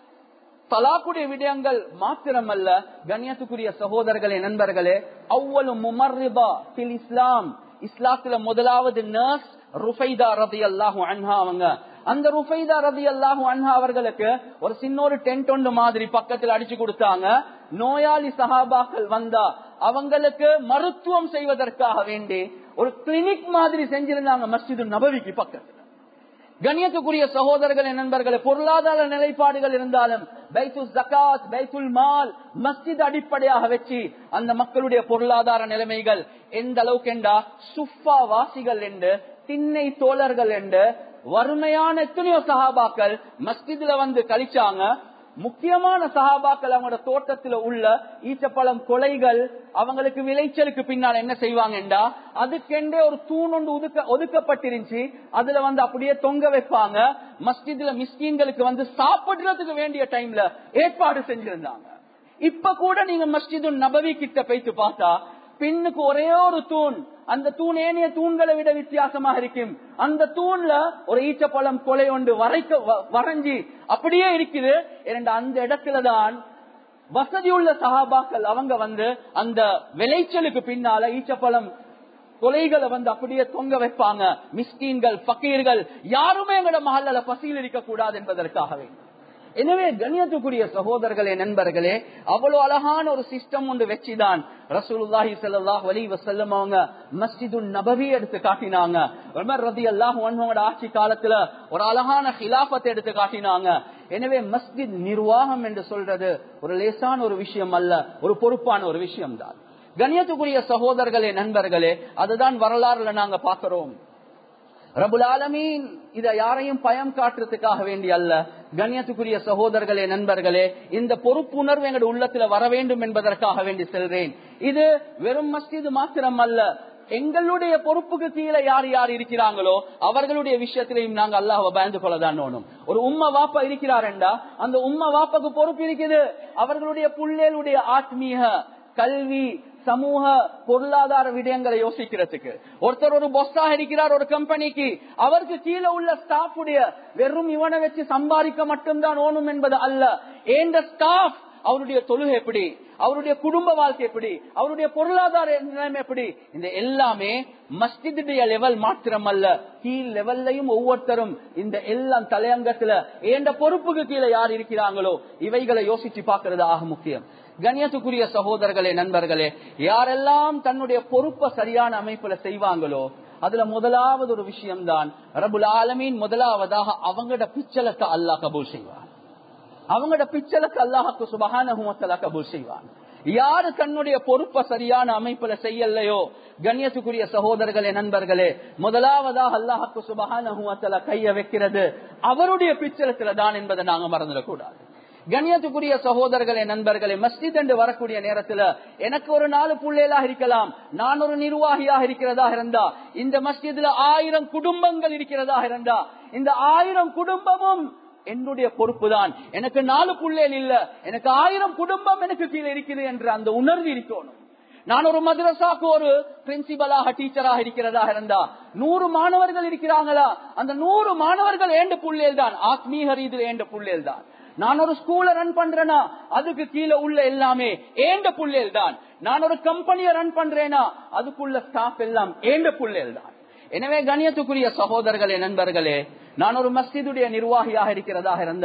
தலாக்குடைய விடயங்கள் மாத்திரமல்ல, கண்ணியத்துக்குரிய சகோதரர்களே, நண்பர்களே, அவ்வளவு முமர்ரிபா ஃபில் இஸ்லாம், இஸ்லாத்துல முதலாவது நர்ஸ் ருஃபைதா ரலியல்லாஹு அன்ஹா அவங்க. அந்த ருஃபைதா ரலியல்லாஹு அன்ஹா அவர்களுக்கு ஒரு சின்னொரு டென்ட் ஒன்று மாதிரி பக்கத்தில் அடிச்சு கொடுத்தாங்க. நோயாளி சஹாபாக்கள் வந்தா அவங்களுக்கு மருத்துவம் செய்வதற்காக வேண்டி ஒரு கிளினிக் மாதிரி செஞ்சிருந்தாங்க மஸ்ஜிது நபவிக்கு பக்கத்துல. கண்ணியத்துக்குரிய சகோதரர்களே, நண்பர்களே, பொருளாதார நிலைப்பாடுகள் இருந்தாலும் பைத்துல் ஜகாத், பைத்துல் மால், மஸ்ஜித் அடிப்படையாக வச்சு அந்த மக்களுடைய பொருளாதார நிலைமைகள் எந்த அளவுக்கு என்றா சுஃபா வாசிகள் என்று, திண்ணை தோழர்கள் என்று வறுமையான எத்தனையோ சஹாபாக்கள் மஸ்ஜிதுல வந்து கழிச்சாங்க. முக்கியமான சஹாபாக்கள் அவங்களோட தோட்டத்துல உள்ள ஈச்சப்பழம் கொலைகள் அவங்களுக்கு விளைச்சலுக்கு பின்னால் என்ன செய்வாங்கடா, அதுக்கெண்டே ஒரு தூண் ஒன்று ஒதுக்கப்பட்டிருந்துச்சு. அதுல வந்து அப்படியே தொங்க வைப்பாங்க. மஸ்ஜிதுல மிஸ்கீன்களுக்கு வந்து சாப்பிடுறதுக்கு வேண்டிய டைம்ல ஏற்பாடு செஞ்சிருந்தாங்க. இப்ப கூட நீங்க மஸ்ஜிது நபவி கிட்ட போயிட்டு பார்த்தா பின்னுக்கு ஒரே ஒரு தூண், அந்த தூண் ஏனைய தூண்களை விட வித்தியாசமாக இருக்கும். அந்த தூண்ல ஒரு ஈச்சப்பழம் கொலை ஒன்று வரைஞ்சி அப்படியே இருக்குது. அந்த இடத்துலதான் வசதி உள்ள சஹாபாக்கள் அவங்க வந்து அந்த விளைச்சலுக்கு பின்னால ஈச்சப்பழம் கொலைகளை வந்து அப்படியே தொங்க வைப்பாங்க. மிஸ்கீன்கள், பக்கீர்கள் யாருமே எங்கட மஹல்ல பசியில் இருக்க கூடாது என்பதற்காகவே. எனவே கண்ணியத்துக்குரிய சகோதரர்களே, நண்பர்களே, அவ்வளவு அழகான ஒரு சிஸ்டம் ஒன்று வச்சுதான் ரசூலுல்லாஹி ஸல்லல்லாஹு அலைஹி வஸல்லம் அவங்க மஸ்ஜிது நபவி எடுத்து காட்டினாங்க. உமர் ரலியல்லாஹு அன்ஹுவோட ஆட்சி காலத்துல ஒரு அழகான ஹிலாஃபத்தை எடுத்து காட்டினாங்க. எனவே மஸ்ஜித் நிர்வாகம் என்று சொல்றது ஒரு லேசான ஒரு விஷயம் அல்ல, ஒரு பொறுப்பான ஒரு விஷயம் தான். கண்ணியத்துக்குரிய சகோதரர்களே, நண்பர்களே, அதுதான் வரலாறுல நாங்க பாக்கிறோம். ரப்புல் ஆலமீன் இத யாரையும் பயம் காட்டுறதுக்காக வேண்டி அல்ல. கண்ணியத்துக்குரிய சகோதரர்களே, நண்பர்களே, இந்த பொறுப்புணர்வு எங்களுடைய உள்ளத்துல வர வேண்டும் என்பதற்காக வேண்டி செல்றேன். இது வெறும் மஸ்ஜித் மாத்திரம் அல்ல, எங்களுடைய பொறுப்புக்கு கீழே யார் யார் இருக்கிறாங்களோ அவர்களுடைய விஷயத்திலையும் நாங்க அல்லாஹ்வை பயந்து கொள்ளதான் வேணும். ஒரு உம்மா வாப்பா இருக்கிறாருண்டா அந்த உம்மா வாப்பாக்கு பொறுப்பு இருக்குது. அவர்களுடைய புள்ளைகளுடைய ஆத்மீக கல்வி, சமூக பொருளாதார விடயங்களை யோசிக்கிறதுக்கு. ஒருத்தர் ஒரு பொஸ்ஸா இருக்கிறார் ஒரு கம்பெனிக்கு, அவருக்கு கீழே உள்ள ஸ்டாஃப் உடைய வெறும் இவனை வச்சு சம்பாதிக்க மட்டும்தான் ஓணும் என்பது அல்ல. ஏந்த ஸ்டாஃப் அவருடைய தொழுகை எப்படி, அவருடைய குடும்ப வாழ்க்கை எப்படி, அவருடைய பொருளாதார நிலைமை எப்படி, இந்த எல்லாமே மஸ்ஜிதுடைய லெவல் மாத்திரம் அல்ல, கீழ் லெவல்லையும் ஒவ்வொருத்தரும் இந்த எல்லாம் தலையங்கத்துல ஏந்த பொறுப்புக்கு கீழே யார் இருக்கிறாங்களோ இவைகளை யோசிச்சு பார்க்கறது ஆக முக்கியம். கண்ணியத்துக்குரிய சகோதரர்களே, நண்பர்களே, யாரெல்லாம் தன்னுடைய பொறுப்பை சரியான அமைப்புல செய்வாங்களோ அதுல முதலாவது ஒரு விஷயம்தான் ரப்புல் ஆலமீன் முதலாவதாக அவங்களோட பிச்சலத்தை அல்லாஹ் கபூல் செய்வான். அவங்களோட பிச்சலுக்கு அல்லாஹ்வுக்கு சுப்ஹானஹு வ தஆலா கபூல் செய்வான். யாரு தன்னுடைய பொறுப்பை சரியான அமைப்புல செய்யலையோ கண்ணியத்துக்குரிய சகோதரர்களே, நண்பர்களே, முதலாவதாக அல்லாஹ்வுக்கு சுப்ஹானஹு வ தஆலா கைய வைக்கிறது அவருடைய பிச்சலத்துல தான் என்பதை நாங்க மறந்துடக்கூடாது. கண்ணியத்துக்குரிய சகோதரர்களே, நண்பர்களே, மஸ்ஜித் என்று வரக்கூடிய நேரத்துல எனக்கு ஒரு 4 புள்ளைகளாக இருக்கலாம், நான் ஒரு நிர்வாகியாக இருக்கிறதா இருந்தா, இந்த மஸ்ஜித்ல 1000 குடும்பங்கள் இருக்கிறதா இருந்தா, இந்த 1000 குடும்பமும் என்னுடைய பொறுப்பு தான். எனக்கு 4 புள்ளைகள் இல்ல, எனக்கு 1000 குடும்பம் எனக்கு கீழே இருக்குது என்ற அந்த உணர்வு இருக்கணும். நான் ஒரு மதரசாக்கு ஒரு பிரின்சிபலாக, டீச்சராக இருக்கிறதா இருந்தா 100 மாணவர்கள் இருக்கிறாங்களா, அந்த 100 மாணவர்கள் ஏண்ட புள்ளைகள் தான், ஆத்மீக ரீதியில் ஏண்ட புள்ளைகள் தான். நான் ஒரு ஸ்கூலை ரன் பண்றேனா அதுக்கு கீழே உள்ள எல்லாமே ஏண்ட புள்ளைகள் தான். நான் ஒரு கம்பெனியை ரன் பண்றேனா அதுக்குள்ள ஸ்டாஃப் எல்லாம் ஏண்ட புள்ளைகள் தான். எனவே கண்ணியத்துக்குரிய சகோதரர்களே, நண்பர்களே, நான் ஒரு மஸ்ஜிதுடைய நிர்வாகியாக இருக்கிறதா இருந்தா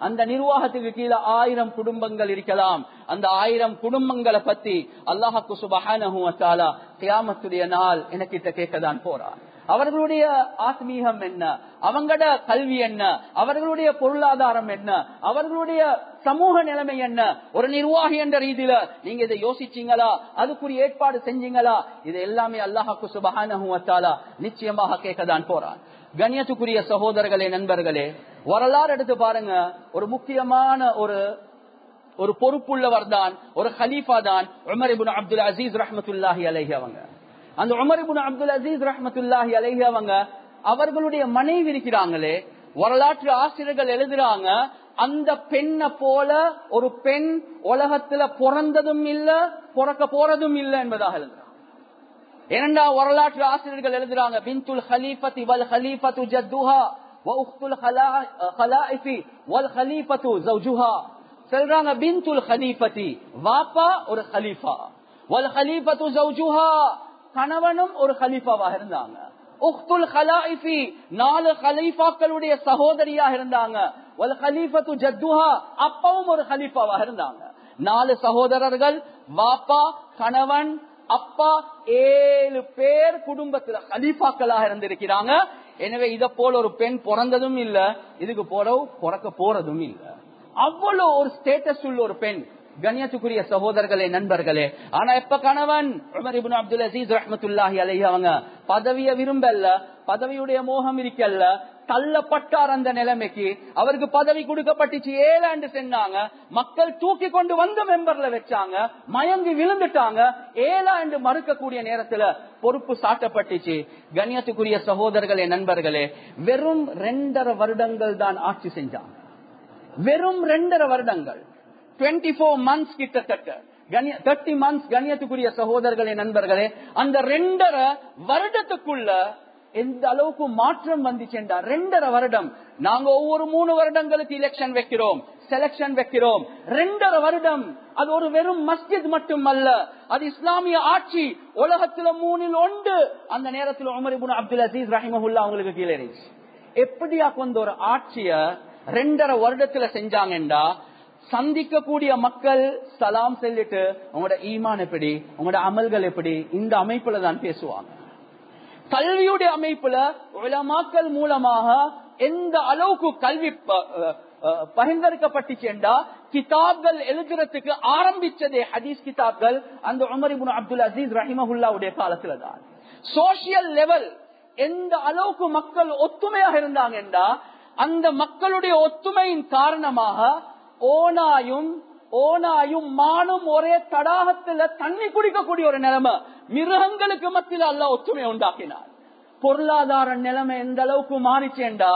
அந்த நிர்வாகத்துக்கு கீழே 1000 குடும்பங்கள் இருக்கலாம். அந்த 1000 குடும்பங்களை பத்தி அல்லாஹ்வுக்கு சுப்ஹானஹு வ தஆலா கியாமத்துடைய நாள் எனக்கிட்ட கேட்கதான் போறார். அவர்களுடைய ஆத்மீகம் என்ன, அவங்களோட கல்வி என்ன, அவர்களுடைய பொருளாதாரம் என்ன, அவர்களுடைய சமூக நிலைமை என்ன, ஒரு நிர்வாகி என்ற ரீதியில நீங்க இதை யோசிச்சீங்களா, அதுக்குரிய ஏற்பாடு செஞ்சீங்களா, இது எல்லாமே அல்லாஹ்வுக்கு சுப்ஹானஹு வ தஆலா நிச்சயமாக கேட்கதான் போறார். கண்ணியத்துக்குரிய சகோதரர்களே, நண்பர்களே, வரலாறு எடுத்து பாருங்க. ஒரு முக்கியமான ஒரு பொறுப்புள்ளவர் தான், ஒரு ஹலீஃபா தான் உமர் இப்னு அப்துல் அசீஸ் ரஹ்மத்துல்லாஹி அலைஹி அவங்க. அந்த உமர் இப்னு அப்துல் அசீஸ் ரஹ்மத்துல்லாஹி அலைஹி அவங்க அவர்களுடைய மனைவி இருக்கிறாங்களே, வரலாற்று ஆசிரியர்கள் எழுதுறாங்க, அந்த பெண்ணை போல ஒரு பெண் உலகத்துல பிறந்ததும் இல்ல, பிறக்க போறதும் இல்ல என்பதாக எழுதுறாங்க. ஏனென்றா வரலாற்று ஆசிரியர்கள் எழுதுறாங்க, பின்துல் ஹலீஃபதி வல் ஹலீஃபத்து ஜத்துஹா வ உக்துல் ஹலாயிஃபி வல் ஹலீஃபத்து ஜௌஜுஹா. சொல்றாங்க, பின்துல் ஹலீஃபதி வாப்பா ஒரு ஹலீஃபா, வல் ஹலீஃபத்து ஜௌஜுஹா கணவனும் ஒரு ஹலீஃபாவாக இருந்தாங்க, உக்துல் ஹலாயிஃபி 4 ஹலீஃபாக்களுடைய சகோதரியாக இருந்தாங்க, வல் ஹலீஃபத்து ஜத்துஹா அப்பாவும் ஒரு ஹலீஃபாவாக இருந்தாங்க. 4 சகோதரர்கள், வாப்பா, கணவன், அப்பா, 7 பேர் குடும்பத்துல ஹலீஃபாக்களாக இருந்திருக்கிறாங்க. எனவே இத போல ஒரு பெண் பிறந்ததும் இல்ல, இதுக்கு பிறக்க போறதும் இல்ல. அவ்வளவு ஒரு ஸ்டேட்டஸ் உள்ள ஒரு பெண். கண்ணியத்துக்குரிய சகோதரர்களே, நண்பர்களே, ஆனா எப்ப கணவன் உமர் இப்னு அப்துல் அசீஸ் ரஹ்மத்துல்லாஹி அலைஹி அவங்க பதவியை விரும்பல, பதவியுடைய மோகம் இருக்கல்ல, தள்ளப்பட்டார் அந்த நிலைமைக்கு. அவருக்கு பதவி கொடுக்கப்பட்டுச்சு, 7 ஆண்டு சென்னாங்க, மக்கள் தூக்கி கொண்டு வந்து மெம்பர்ல வச்சாங்க, மயங்கி விழுந்துட்டாங்க. 7 ஆண்டு மறுக்கக்கூடிய நேரத்துல பொறுப்பு சாட்டப்பட்டுச்சு. கண்ணியத்துக்குரிய சகோதரர்களே, நண்பர்களே, வெறும் 2.5 வருடங்கள் தான் ஆட்சி செஞ்சாங்க. வெறும் 2.5 வருடங்கள், 24 months கிட்டத்தட்ட 30 months. கண்ணியத்துக்குரிய சகோதரர்களே, நண்பர்களே, அந்த 2.5 வருடத்துக்குள்ள எந்த அளவுக்கு மாற்றம் வந்துச்சுண்டா, 2.5 வருடம். நாங்க ஒவ்வொரு 3 வருடங்களுக்கு எலெக்ஷன் வைக்கிறோம், செலக்ஷன் வைக்கிறோம். 2.5 வருடம் அது ஒரு வெறும் மஸ்ஜித் மட்டும் அல்ல, அது இஸ்லாமிய ஆட்சி. உலகத்துல 3இல் 1 அந்த நேரத்தில் உமர் இப்னு அப்துல் அசீஸ் ரஹிமஹுல்லாஹ் அவங்களுக்கு கீழே இருந்துச்சு. எப்படியா கொண்ட ஒரு ஆட்சிய 2.5 வருடத்துல செஞ்சாங்கண்டா, சந்திக்கக்கூடிய மக்கள் சலாம் சொல்லிட்டு உங்களோட ஈமான் எப்படி, உங்களோட அமல்கள் எப்படி, இந்த அமைப்புல தான் பேசுவாங்க. கல்வியுடைய அமைப்புல உலமாக்கள் மூலமாக எந்த அளவுக்கு கல்வி பகிர்ந்தளிக்கப்பட்டுச்சேண்டா, கிதாப்கள் எழுதுறதுக்கு ஆரம்பிச்சதே ஹதீஸ் கிதாப்கள் அந்த உமர் இப்னு அப்துல் அசீஸ் ரஹிமஹுல்லாவுடைய காலத்துல தான். சோசியல் லெவல் எந்த அளவுக்கு மக்கள் ஒத்துமையாக இருந்தாங்கண்டா, அந்த மக்களுடைய ஒத்துமையின் காரணமாக ஓனாயும் மானும் ஒரே தடாகத்துல தண்ணி குடிக்கக்கூடிய ஒரு நிலைமை, மிருகங்களுக்கு மத்தியில் அல்லாஹ் ஒற்றுமை உண்டாக்கினார். பொருளாதார நிலைமை எந்த அளவுக்கு மாறிச்சேண்டா,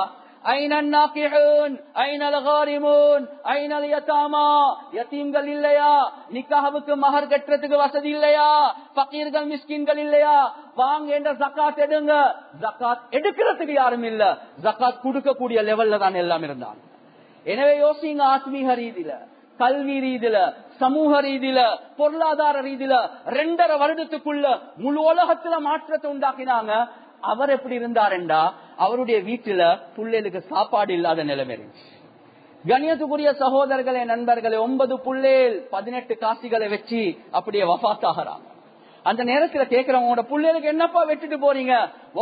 யத்தீம்கள் இல்லையா, நிக்காஹுக்கு மஹர் கட்டுறதுக்கு வசதி இல்லையா, ஃபகீர்கள் மிஸ்கின்கள் இல்லையா, வாங்க என்ற ஜகாத் எடுங்க, ஜகாத் எடுக்கிறதுக்கு யாரும் இல்ல, ஜகாத் கொடுக்கக்கூடிய லெவல்ல தான் எல்லாம் இருந்தாங்க. எனவே யோசிங்க, ஆத்மீக ரீதியில, கல்வி ரீதியில, சமூக ரீதியில, பொருளாதார ரீதியில 2.5 வருடத்துக்குள்ள முழு உலகத்துல மாற்றத்தை உண்டாக்கினாங்க. அவர் எப்படி இருந்தாருண்டா, அவருடைய வீட்டுல புள்ளைகளுக்கு சாப்பாடு இல்லாத நிலைமை இருந்துச்சு. கண்ணியத்துக்குரிய சகோதரர்களே, நண்பர்களே, 9 புள்ளேல் 18 காசிகளை வச்சு அப்படியே வஃபாத் ஆகிறாங்க. அந்த நேரத்துல கேட்கிறவங்க, புள்ளைகளுக்கு என்னப்பா வெட்டிட்டு போறீங்க?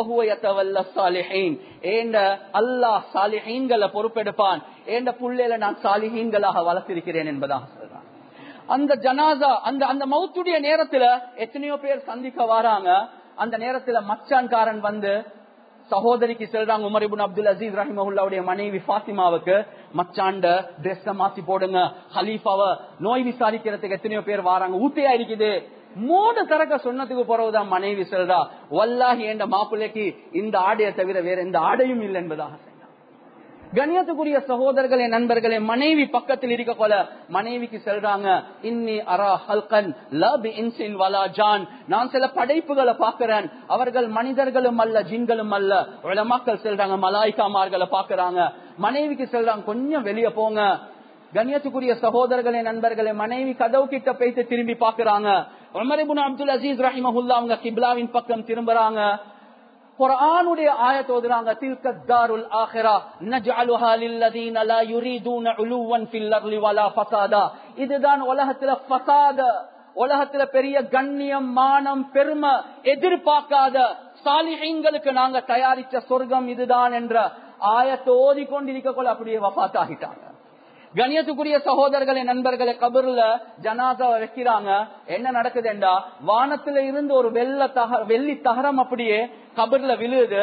அல்லாஹ் சாலிஹீன்களை பொறுப்பெடுப்பான், ஏண்ட புள்ளையில நான் சாலிஹீன்களாக வளர்த்திருக்கிறேன் என்பதாக சொல்றாங்க. அந்த ஜனாசா, அந்த மௌத்துடைய நேரத்துல எத்தனையோ பேர் சந்திக்க வராங்க. அந்த நேரத்துல மச்சான்காரன் வந்து சகோதரிக்கு சொல்றாங்க, உமர் இப்னு அப்துல் அசீஸ் ரஹிமஹுல்லாவுடைய மனைவி ஃபாத்திமாவுக்கு, மச்சாண்ட டிரெஸ் மாத்தி போடுங்க, ஹலீஃபாவை நோய் விசாரிக்கிறதுக்கு எத்தனையோ பேர் வராங்க, ஊத்தையா இருக்குது. 3 தரக்க சொன்னதுக்கு பிறகுதான் மனைவி சொல்றா, வல்லாஹி என்ற மாப்பிள்ளைக்கு இந்த ஆடையை தவிர வேற எந்த ஆடையும் இல்லை என்பதாக. கண்ணியத்துக்குரிய சகோதரர்களே, நண்பர்களே, மனைவி பக்கத்தில் இருக்க போல மனைவிக்கு சொல்றாங்க, இன்னி அரா ஹல்கன் லா பி இன்சின் வலா ஜான், நான் சில படைப்புகளை பார்க்கிறேன், அவர்கள் மனிதர்களும் அல்ல ஜின்களும் அல்ல. உலமாக்கள் சொல்றாங்க மலாய்க்காமார்களை பார்க்கறாங்க. மனைவிக்கு சொல்றாங்க, கொஞ்சம் வெளியே போங்க. கண்ணியத்துக்குரிய சகோதரர்களே, நண்பர்களே, மனைவி கதவு கிட்ட போயிட்டு திரும்பி பார்க்கறாங்க. உமர் இப்னு அப்துல் அசீஸ் ரஹிமஹுல்லாஹ் அவங்க கிப்லாவின் பக்கம் திரும்புறாங்க. குர்ஆனுடைய ஆயத் ஓதுறாங்க, தில்க தாருல் ஆகிரா நஜ்அலுஹா லில்லதீன லா யுரீதுன உலுவன் ஃபில் அர்லி வலா ஃபஸாதா. இதுதான் உலகத்துல ஃபஸாத, உலகத்துல பெரிய கண்ணியம் மானம் பெருமை எதிர்பார்க்காத சாலிஹீன்களுக்கு நாங்க தயாரிச்ச சொர்க்கம் இதுதான் என்ற ஆயத்தை ஓதிக்கொண்டிருக்கக்குள்ள அப்படியே வஃபாத் ஆகிட்டாங்க. கண்ணியத்துக்குரிய சகோதரர்களே, நண்பர்களே, கபர்ல ஜனாசாவை வைக்கிறாங்க. என்ன நடக்குதுண்டா, வானத்துல இருந்து ஒரு வெள்ளி தகரம் அப்படியே கபர்ல விழுது.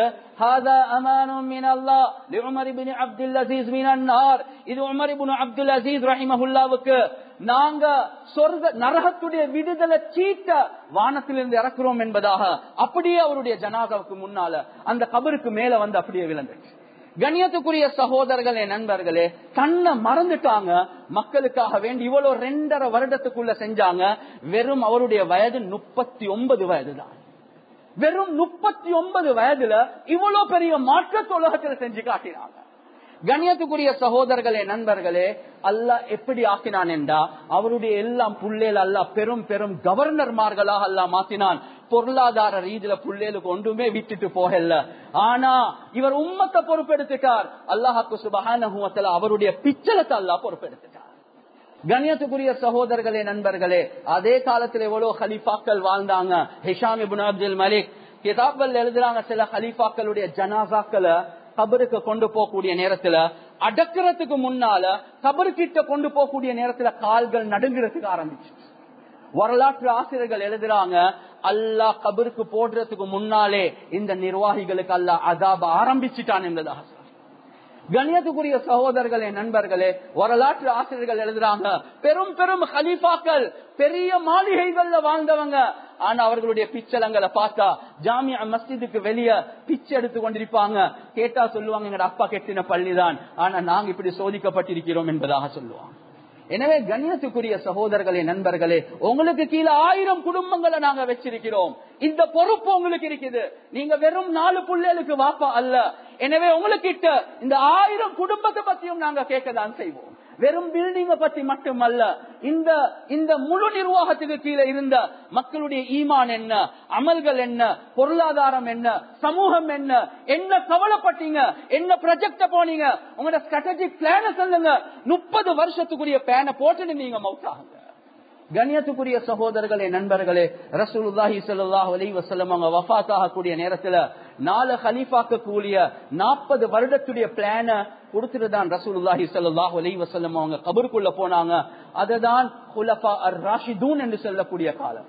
இது உமர் இப்னு அப்துல் அசீஸ் ரஹிமஹுல்லாவுக்கு நாங்க சொர்க்க நரகத்துடைய விடுதலை சீட்ட வானத்திலிருந்து இறக்குறோம் என்பதாக அப்படியே அவருடைய ஜனாசாவுக்கு முன்னால அந்த கபருக்கு மேல வந்து அப்படியே விழுந்துச்சு. கண்ணியத்துக்குரிய சகோதரர்களே, நண்பர்களே, தன்னை மறந்துட்டாங்க. மக்களுக்காக வேண்டி இவ்வளவு 2.5 வருடத்துக்குள்ள செஞ்சாங்க. வெறும் அவருடைய வயது 39 வயதுதான். வெறும் 39 வயதுல இவ்வளவு பெரிய மாற்றத்தை உலகத்தில் செஞ்சு காட்டினாங்க. கண்ணியத்துக்குரிய சகோதரர்களே, நண்பர்களே, அல்லாஹ் எப்படி ஆக்கினான் என்றா, அவருடைய எல்லாம் புள்ளேல அல்லாஹ் பெரும் பெரும் கவர்னர்மார்களாக அல்லாஹ் மாத்தினான். பொருளாதார ரீதியில புள்ளேலுக்கு ஒன்றுமே விட்டுட்டு போகல. ஆனா இவர் உம்மத்தை பொறுப்பெடுத்துட்டார். அல்லாஹ்வுக்கு சுப்ஹானஹு வ தஆலா அவருடைய பிச்சலத்தை அல்லாஹ் பொறுப்பெடுத்துட்டார். கண்ணியத்துக்குரிய சகோதரர்களே, நண்பர்களே, அதே காலத்தில் எவ்வளவு ஹலீஃபாக்கள் வாழ்ந்தாங்க. ஹிஷாம் இப்னு அப்துல் மலிக் கிதாபல் எழுதுறாங்க, சில ஹலீஃபாக்களுடைய ஜனாசாக்களை கபருக்கு கொண்டு போகக்கூடிய நேரத்துல, அடக்கிறதுக்கு முன்னால கபருக்கிட்ட கொண்டு போகக்கூடிய நேரத்துல கால்கள் நடுங்கிறதுக்கு ஆரம்பிச்சு. வரலாற்று ஆசிரியர்கள் எழுதுறாங்க, அல்லாஹ் கபருக்கு போடுறதுக்கு முன்னாலே இந்த நிர்வாகிகளுக்கு அல்லாஹ் அஸாப ஆரம்பிச்சுட்டான் என்பதாக. கண்ணியத்துக்குரிய சகோதரர்களே, நண்பர்களே, வரலாற்று ஆசிரியர்கள் எழுதுறாங்க, பெரும் பெரும் ஹலீஃபாக்கள் பெரிய மாளிகைகள்ல வாழ்ந்தவங்க. ஆனா அவர்களுடைய பிச்சலங்களை பார்த்தா ஜாமியா மஸ்ஜிதுக்கு வெளியே பிச்சை எடுத்து கொண்டிருப்பாங்க. கேட்டா சொல்லுவாங்க, எங்க அப்பா கெட்டின பள்ளிதான், ஆனா நாங்க இப்படி சோதிக்கப்பட்டிருக்கிறோம் என்பதாக சொல்லுவாங்க. எனவே கண்ணியத்துக்குரிய சகோதரர்களே, நண்பர்களே, உங்களுக்கு கீழே 1000 குடும்பங்களை நாங்க வச்சிருக்கிறோம். இந்த பொறுப்பு உங்களுக்கு இருக்குது. நீங்க வெறும் 4 பிள்ளைகளுக்கு வாப்பா அல்ல. எனவே உங்களுக்கிட்ட இந்த 1000 குடும்பத்தை பத்தியும் நாங்க கேட்கதான் செய்வோம். வெறும் பில்டிங்க பத்தி மட்டுமல்ல, இந்த முழு நிர்வாகத்துக்கு கீழே இருந்த மக்களுடைய ஈமான் என்ன, அமல்கள் என்ன, பொருளாதாரம் என்ன, சமூகம் என்ன, என்ன கவலைப்பட்டீங்க, என்ன ப்ராஜெக்ட் போனீங்க, உங்களோட ஸ்ட்ராட்டஜிக் பிளான சொல்லுங்க. 30 வருஷத்துக்குரிய பிளான போட்டு நீங்க மௌத்தாகுங்க. கண்ணியத்துக்குரிய சகோதரர்களே, நண்பர்களே, ரசூலுல்லாஹி ஸல்லல்லாஹு அலைஹி வஸல்லம் அவங்க வஃபாத் ஆகக்கூடிய நேரத்துல 4 ஹலீஃபாக்கு கூடிய 40 வருடத்துடைய பிளான கொடுத்துட்டுதான் ரசூலுல்லாஹி ஸல்லல்லாஹு அலைஹி வஸல்லம் அவங்க கபருக்குள்ள போனாங்க. அதுதான் குலஃபா அர்-ராஷிதூன் என்று சொல்லக்கூடிய காலம்.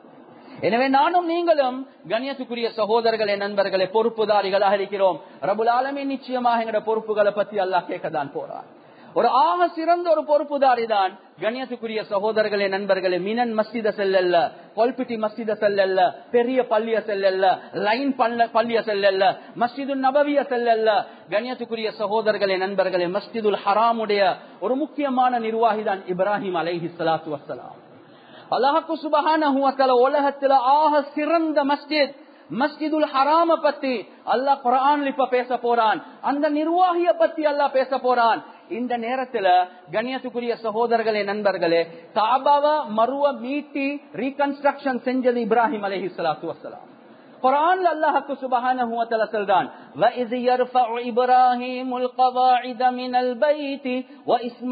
எனவே நானும் நீங்களும் கண்ணியத்துக்குரிய சகோதரர்களே, நண்பர்களே, பொறுப்புதாரிகளாக இருக்கிறோம். ரப்புல் ஆலமீன் நிச்சயமாக எங்கட பொறுப்புகளை பத்தி அல்லாஹ் கேட்கத்தான் போறார். ஒரு ஆக சிறந்த ஒரு பொறுப்புதாரி தான் கண்ணியத்துக்குரிய சகோதரர்களே, நண்பர்களே, மினன் மஸ்ஜித செல்லல்ல, கொல்பிட்டி மஸ்ஜித செல்லல்ல, பெரிய பள்ளிய செல்லல்ல, லைன் பள்ளிய செல்லல்ல, மஸ்ஜிது நபவிய செல்லல்ல. கண்ணியத்துக்குரிய சகோதரர்களே, நண்பர்களே, மஸ்ஜிதுல் ஹராமுடைய ஒரு முக்கியமான நிர்வாகி தான் இப்ராஹிம் அலைஹிஸ்ஸலாத்து வஸ்ஸலாம். அல்லாஹ்வுக்கு சுப்ஹானஹு வ தஆலா உலகத்துல ஆக சிறந்த மஸ்ஜிதுல் ஹராம பத்தி அல்லாஹ் குர்ஆன்ல இப்ப பேச போறான். அந்த நிர்வாகிய பத்தி அல்லாஹ் பேச போறான். இந்த நேரத்துல கண்ணியத்துக்குரிய சகோதரர்களே, நண்பர்களே, காபாவை மறுவ மீட்டி ரீகன்ஸ்ட்ரக்ஷன் செஞ்சது இப்ராஹிம் அலைஹிஸ்ஸலாத்து வஸ்ஸலாம். குர்ஆன்ல அல்லாஹ்வுக்கு சுப்ஹானஹு வ தஆலா சொல்றான், வ இஸ் யர்ஃபஉ இப்ராஹீமுல் கவாயித மினல் பைத்தி வ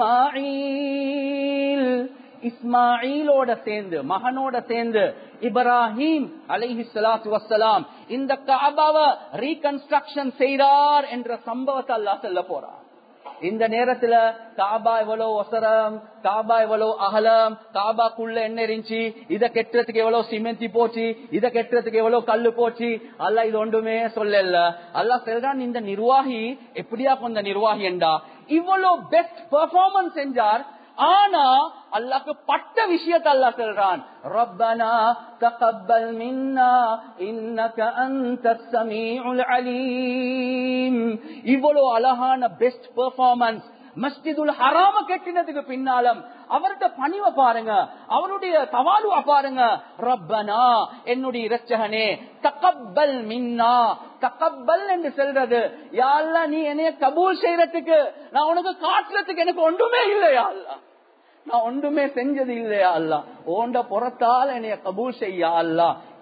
இஸ்மாஈலோட சேர்ந்து, மகனோட சேர்ந்து இப்ராஹிம் அலைஹிஸ்ஸலாத்து வஸ்ஸலாம் இந்த காபாவை ரீகன்ஸ்ட்ரக்ஷன் செய்றார் என்ற சம்பவத்தை அல்லாஹ் சொல்ல போறார். இந்த நேரத்துல காபா எவ்வளவு ஒசரம், காபா எவ்வளவு அகலம், காபாக்குள்ள என்ன இருந்துச்சு, இத கெட்டுறதுக்கு எவ்வளவு சிமெண்டி போச்சு, இத கெட்டுறதுக்கு எவ்வளவு கல்லு போச்சு, அல்லாஹ் இது ஒன்றுமே சொல்லல. அல்லாஹ் சொல்றான், இந்த நிர்வாகி எப்படியா கொண்ட நிர்வாகி என்றா இவ்வளவு பெஸ்ட் பெர்ஃபார்மன்ஸ் செஞ்சார். ஆனா அல்லாஹ்க்கு பட்ட விஷயத்தை அல்லாஹ் சொல்றான், ரப்பனா தகப்பல் மின்னா இன்னக அன்தஸ் ஸமீஉல் அலீம். இவ்வளவு அழகான பெஸ்ட் பெர்ஃபார்மன்ஸ் மஸ்ஜிதுல் ஹராம கட்டினதுக்கு பின்னாலும் அவருடைய பணிவை பாருங்க, அவருடைய தவாலுவ பாருங்க. ரப்பனா, என்னுடைய இரட்சகனே, தகப்பல் மின்னா, தகப்பல் என்று சொல்றது, யா அல்லாஹ் நீ என்னைய கபூல் செய்யறதுக்கு, நான் உனக்கு காட்டுறதுக்கு எனக்கு ஒன்றுமே இல்லையா அல்லாஹ், நான் ஒன்றுமே செஞ்சது இல்லையா அல்லாஹ், ஓண்ட புறத்தால் என்னைய கபூல் செய்யா அல்லாஹ்.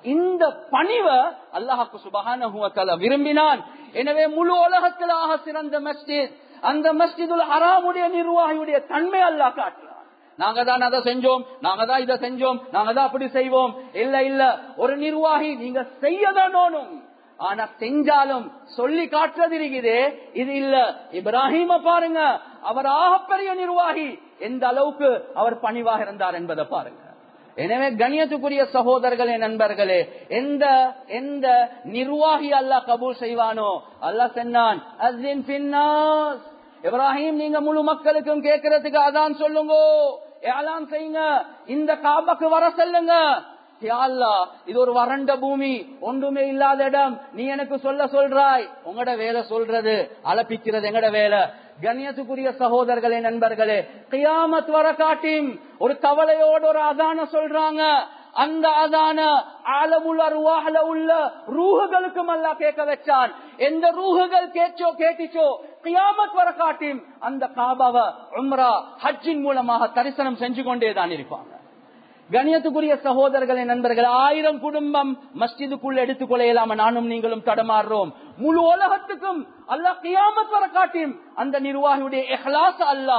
இந்த பணிவை அல்லாஹ்வுக்கு சுப்ஹானஹு வ தஆலா விரும்பினான். எனவே முழு உலகத்தில் ஆக சிறந்த மஸ்ஜித் அந்த மஸ்ஜிதுல் ஹராமுடைய நிர்வாகியுடைய தன்மை அல்லாஹ் காட்டுறான். நாங்க தான் அதை செஞ்சோம், நாங்க தான் இதை செஞ்சோம், நாங்க தான் அப்படி செய்வோம். இல்ல இல்ல, ஒரு நிர்வாகி நீங்க செய்யதான் ஓணும். ஆனா செஞ்சாலும் சொல்லி காட்டுறது இருக்குது. இது இல்ல, இப்ராஹிம பாருங்க, அவர் ஆகப்பெரிய நிர்வாகி, எந்த அளவுக்கு அவர் பணிவாக இருந்தார் என்பதை பாருங்க. எனவே கண்ணியத்துக்குரிய சகோதரர்களே, நண்பர்களே, எந்த எந்த நிர்வாகி அல்லாஹ் கபூல் செய்வானோ அல்லாஹ் சொன்னான், அஸ்ஸின் ஃபின்னாஸ், இப்ராஹிம் நீங்க முழு மக்களுக்கும் கேட்கறதுக்கு அதான் சொல்லுங்க, ஏலான் செய்யுங்க, இந்த காபாக்கு வர சொல்லுங்க. யா அல்லாஹ், இது ஒரு வறண்ட பூமி, ஒன்றுமே இல்லாத இடம், நீ எனக்கு சொல்றாய். உங்களோட வேலை சொல்றது, அலப்பிக்கிறது எங்கட வேலை. கண்ணியத்துக்குரிய சகோதரர்களே, நண்பர்களே, கியாமத் வர காட்டியும் ஒரு கவலையோடு ஒரு அதான சொல்றாங்க. அந்த அதான ஆலமுல் அர்வாஹ்ல உள்ள ரூஹுகளுக்கும் அல்லாஹ் கேட்க வச்சான். எந்த ரூஹுகள் கேட்டிச்சோ கியாமத் வர காட்டியும் அந்த காபாவை உம்ரா ஹஜ்ஜின் மூலமாக தரிசனம் செஞ்சு கொண்டேதான் இருப்பாங்க. கண்ணியத்துக்குரிய சகோதரர்களே, நண்பர்கள், 1000 குடும்பம் மஸ்ஜிதுக்குள்ள எடுத்துக்கொள்ளையிலாம நானும் நீங்களும் தடமாறுறோம். முழு உலகத்துக்கும் அல்லாஹ் கியாமத் வர காட்டியும் அந்த நிர்வாகியுடைய இஹ்லாஸ்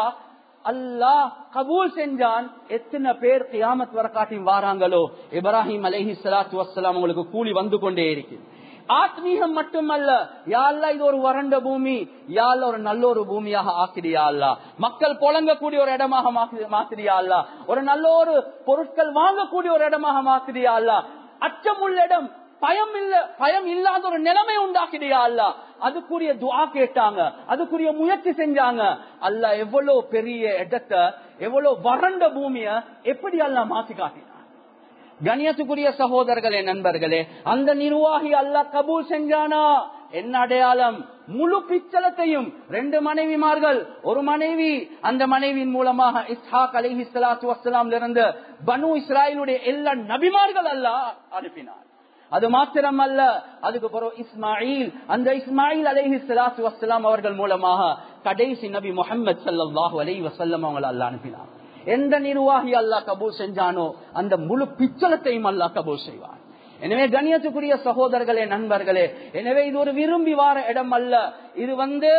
அல்லாஹ் கபூல் செஞ்சான். எத்தனை பேர் கியாமத் வர காட்டியும் வாராங்களோ இப்ராஹிம் அலைஹிஸ்ஸலாத்து வஸ்ஸலாம் உங்களுக்கு கூலி வந்து கொண்டே இருக்கு. ஆத்மீகம் மட்டுமல்ல, யா அல்லாஹ் இது ஒரு வறண்ட பூமி, யா அல்லாஹ் ஒரு நல்ல ஒரு பூமியாக ஆக்கிடியா அல்லாஹ், மக்கள் புழங்கக்கூடிய ஒரு இடமாக மாத்திரியா அல்லாஹ், ஒரு நல்ல ஒரு பொருட்கள் வாங்கக்கூடிய ஒரு இடமாக மாத்திரியா அல்லாஹ், அச்சமுள்ள இடம், பயம் இல்லாத ஒரு நிலைமை உண்டாக்கிடியா அல்லாஹ். அதுக்குரிய துஆ கேட்டாங்க, அதுக்குரிய முயற்சி செஞ்சாங்க. அல்லாஹ் எவ்வளவு பெரிய இடத்தை, எவ்வளவு வறண்ட பூமிய எப்படி அல்லாஹ் மாத்தி காட்டினான். கண்ணியத்துக்குரிய சகோதரர்களே, நண்பர்களே, அந்த நிர்வாகி அல்லாஹ் கபூல் செஞ்சானா? என்ன அடையாளம்? முழு பிச்சலத்தையும் 2 மனைவிமார்கள், ஒரு மனைவி, அந்த மனைவியின் மூலமாக இஸ்ஹாக் அலைஹிஸ்ஸலாத்து வஸ்ஸலாம் இருந்து பனு இஸ்ராயேலுடைய எல்லா நபிமார்கள் அல்லாஹ் அனுப்பினார். அது மாத்திரம் அல்ல, அதுக்கு பிறகு இஸ்மாயில், அந்த இஸ்மாயில் அலைஹிஸ்ஸலாத்து வஸ்ஸலாம் அவர்கள் மூலமாக கடைசி நபி முஹம்மது ஸல்லல்லாஹு அலைஹி வஸல்லம் அவங்களை அல்லாஹ் அனுப்பினார். எந்த நிர்வாகி அல்லாஹ் கபூல் செஞ்சானோ அந்த முழு பிச்சலத்தையும் அல்லாஹ் கபூல் செய்வார். எனவே கண்ணியத்துக்குரிய சகோதரர்களே, நண்பர்களே, எனவே இது ஒரு விரும்பி வார இடம் அல்ல. இது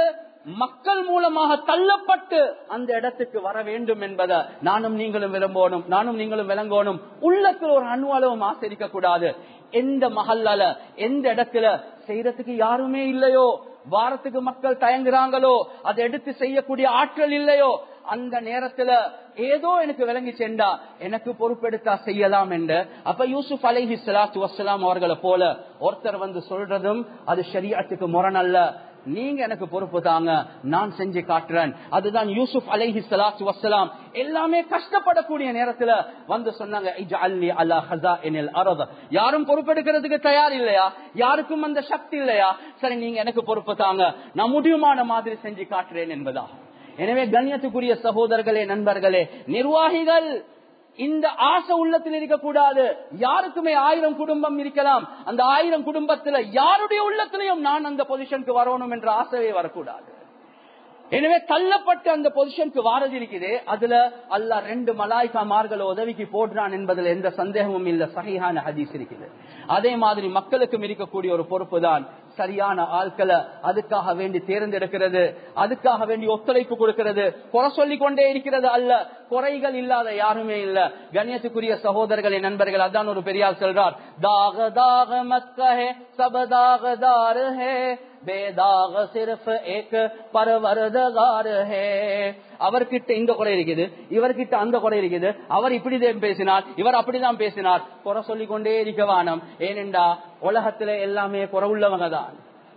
மக்கள் மூலமாக தள்ளப்பட்டு அந்த இடத்துக்கு வர வேண்டும் என்பதை நானும் நீங்களும் விரும்பணும், நானும் நீங்களும் விளங்கணும். உள்ளத்தில் ஒரு அணுவளவும் ஆசரிக்க கூடாது. எந்த மஹல்லால, எந்த இடத்துல செய்யறதுக்கு யாருமே இல்லையோ, வாரத்துக்கு மக்கள் தயங்குறாங்களோ, அதை எடுத்து செய்யக்கூடிய ஆற்றல் இல்லையோ, அந்த நேரத்துல ஏதோ எனக்கு விளங்கி சென்றா எனக்கு பொறுப்பெடுத்தா செய்யலாம் என்று. அப்ப யூசுப் அலைஹிஸ்ஸலாத்து வஸ்ஸலாம் அவர்களை போல ஒருத்தர் சொல்றதும் அது ஷரியத்துக்கு முரணல்ல. நீங்க எனக்கு பொறுப்பு தாங்க, நான் செஞ்சு காட்டுறேன். அதுதான் யூசுப் அலைஹிஸ்ஸலாத்து வஸ்ஸலாம் எல்லாமே கஷ்டப்படக்கூடிய நேரத்துல சொன்னாங்க, இஜ்அல்னி அலா ஹஸாயினில் அர்த். யாரும் பொறுப்பெடுக்கிறதுக்கு தயார் இல்லையா, யாருக்கும் அந்த சக்தி இல்லையா, சரி நீங்க எனக்கு பொறுப்பு தாங்க, நான் முடியுமான மாதிரி செஞ்சு காட்டுறேன் என்பதா. எனவே கண்ணியத்துக்குரிய சகோதரர்களே, நண்பர்களே, நிர்வாகிகள் இந்த ஆசை உள்ளத்தில் இருக்கக்கூடாது. யாருக்குமே 1000 குடும்பம் இருக்கலாம், அந்த 1000 குடும்பத்துல யாருடைய உள்ளத்திலையும் நான் அந்த பொசிஷனுக்கு வரணும் என்ற ஆசையே வரக்கூடாது. எனவே தள்ளப்பட்டு அந்த பொசிஷனுக்கு வாரது இருக்குது, அதுல அல்லாஹ் 2 மலாய்க்காமார்களை உதவிக்கு போடுறான் என்பதில் எந்த சந்தேகமும் இல்ல. சஹீஹான ஹதீஸ் இருக்குது. அதே மாதிரி மக்களுக்கும் இருக்கக்கூடிய ஒரு பொறுப்பு தான் சரியான ஆட்களை அதுக்காக வேண்டி தேர்ந்தெடுக்கிறது, அதுக்காக வேண்டி ஒத்துழைப்பு கொடுக்கிறது. குறை சொல்லிக் கொண்டே இருக்கிறது அல்ல, குறைகள் இல்லாத யாருமே இல்ல. கண்ணியத்துக்குரிய சகோதரர்களே, நண்பர்கள், அதான் ஒரு பெரியார் சொல்றார், தாக தாக மத் கஹே சப் தாகதார் ஹே, பேதாக சிர்ஃப் ஏக் பர்வர்தகார் ஹே. அவர்கிட்ட இந்த குறை இருக்குது, இவர்கிட்ட அந்த குறை இருக்குது, அவர் இப்படிதான் பேசினார், இவர் அப்படிதான் பேசினார். குறை சொல்லிக் கொண்டே இருக்க வானம். ஏனென்றா உலகத்துல எல்லாமே குறை உள்ளவங்க தான்.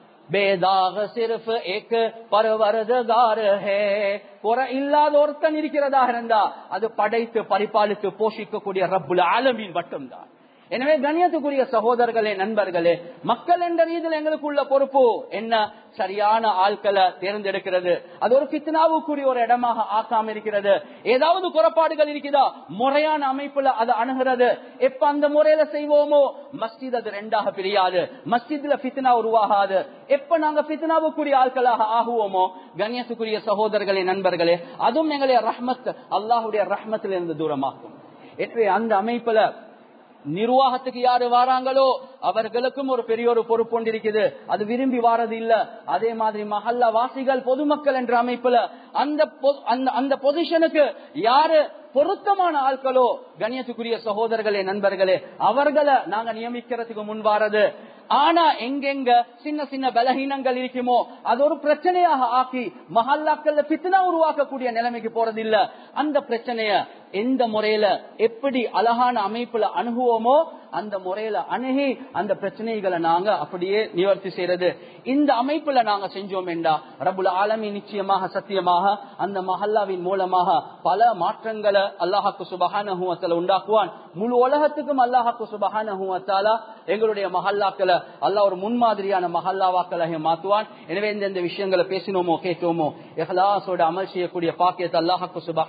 பேதாக சிர்ஃப் ஏக் பர்வர்தகார் ஹே. குறை இல்லாத ஒருத்தன் இருக்கிறதா இருந்தா அது படைத்து பரிபாலித்து போஷிக்கக்கூடிய ரப்புல் ஆலமீன் மட்டும்தான். எனவே கண்ணியத்துக்குரிய சகோதரர்களே, நண்பர்களே, மக்கள் என்ற ரீதியில் எங்களுக்கு உள்ள பொறுப்பு என்ன? சரியான ஆட்களை தேர்ந்தெடுக்கிறது. அது ஒரு ஃபித்னாவுக்குரிய ஒரு இடமாக ஆக்காம இருக்கிறது. ஏதாவது குறைபாடுகள் இருக்குதா, முறையான அமைப்புல அதை அணுகிறது. எப்ப அந்த முறையில செய்வோமோ மஸ்ஜித் அது 2ஆக பிரியாது, மஸ்ஜித்ல ஃபித்னா உருவாகாது. எப்ப நாங்க ஃபித்னாவுக்குரிய ஆட்களாக ஆகுவோமோ கண்ணியத்துக்குரிய சகோதரர்களே, நண்பர்களே, அதுவும் எங்களுடைய ரஹ்மத், அல்லாஹுடைய ரஹ்மத்திலிருந்து தூரமாக்கும். எனவே அந்த அமைப்புல நிர்வாகத்துக்கு யாரு வாராங்களோ அவர்களுக்கும் ஒரு பெரிய ஒரு பொறுப்பு ஒன்று இருக்குது. அது விரும்பி வாரது இல்ல. அதே மாதிரி மஹல்லா வாசிகள் பொதுமக்கள் என்ற அமைப்புல அந்த பொசிஷனுக்கு யாரு பொருத்தமான ஆட்களோ கண்ணியத்துக்குரிய சகோதரர்களே நண்பர்களே அவர்களை நாங்க நியமிக்கிறதுக்கு முன் வாரது. ஆனா எங்கெங்க சின்ன சின்ன பலகீனங்கள் இருக்குமோ அது ஒரு பிரச்சனையாக ஆக்கி மஹல்லாக்கள்ல பித்னா உருவாக்கக்கூடிய நிலைமைக்கு போறது இல்ல. அந்த பிரச்சனைய எந்த முறையில எப்படி அழகான அமைப்புல அணுகுவோமோ அந்த முறையில அணுகி அந்த பிரச்சனைகளை நாங்க அப்படியே நிவர்த்தி செய்யறது. இந்த அமைப்புல நாங்க செஞ்சோம் என்றா ரப்புல் ஆலமீன் நிச்சயமாக சத்தியமாக அந்த மஹல்லாவின் மூலமாக பல மாற்றங்களை அல்லாஹ்வுக்கு சுப்ஹானஹு வ தஆலா உண்டாக்குவான். முழு உலகத்துக்கும் அல்லாஹ்வுக்கு சுப்ஹானஹு வ தஆலா எங்களுடைய மஹல்லாக்களை அல்லாஹ் ஒரு முன்மாதிரியான மஹல்லாவாக்களாக மாற்றுவான். எனவே இந்த விஷயங்களை பேசினோமோ கேட்டோமோ இஹ்லாஸோட அமல் செய்யக்கூடிய பாக்கியத்தை அல்லாஹ்வுக்கு சுப்ஹானஹு